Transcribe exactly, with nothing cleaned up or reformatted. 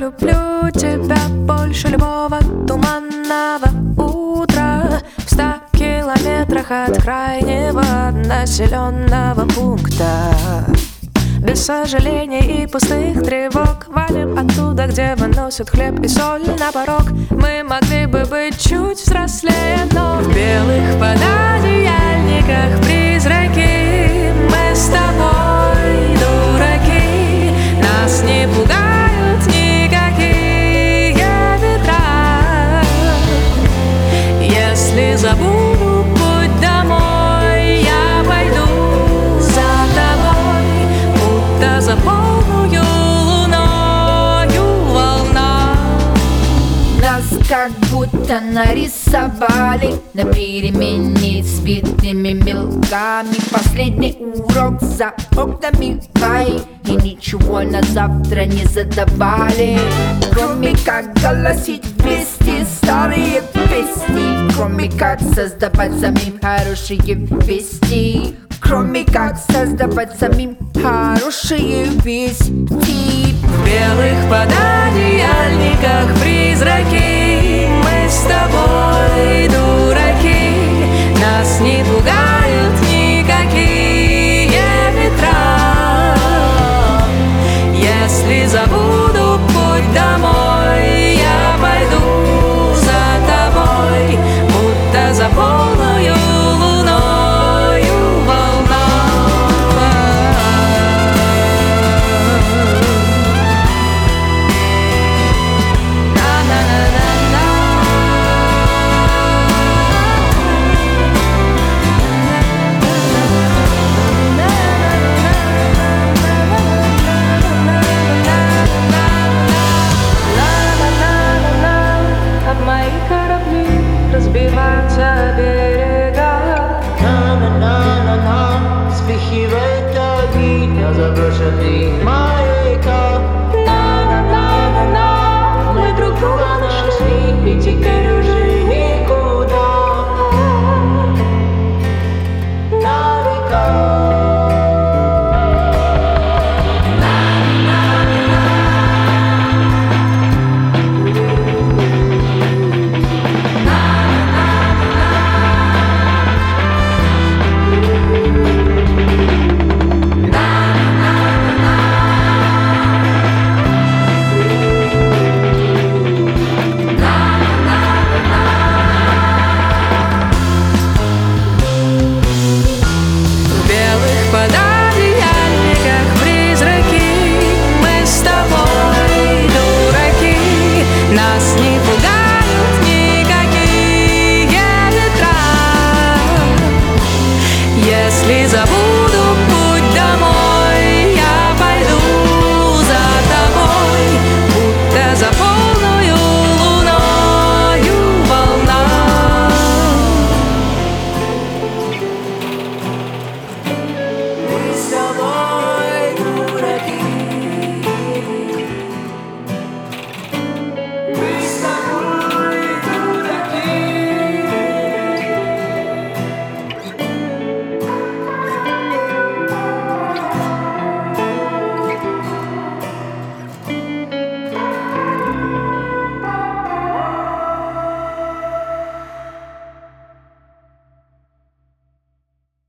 люблю тебя больше любого туманного утра в ста километрах от крайнего населенного пункта. Без сожалений и пустых тревог валим оттуда, где выносят хлеб и соль на порог. Мы могли бы быть чуть взрослее, но в белых пододеяльниках призраки. Мы с тобой дураки, нас не пугают никакие ветра. Если забуду путь домой, я пойду за тобой, будто за полную луною волна. Нас как будто нарисовали на перемене цветными мелками. Последний урок за окнами рай, и ничего на завтра не задавали, кроме как голосить вместе старые песни, кроме как создавать самим хорошие вести, кроме как создавать самим хорошие вести. В белых пододеяльниках призраки. Мы с тобой дураки, нас не пугают никакие ветра. Если забуду путь домой,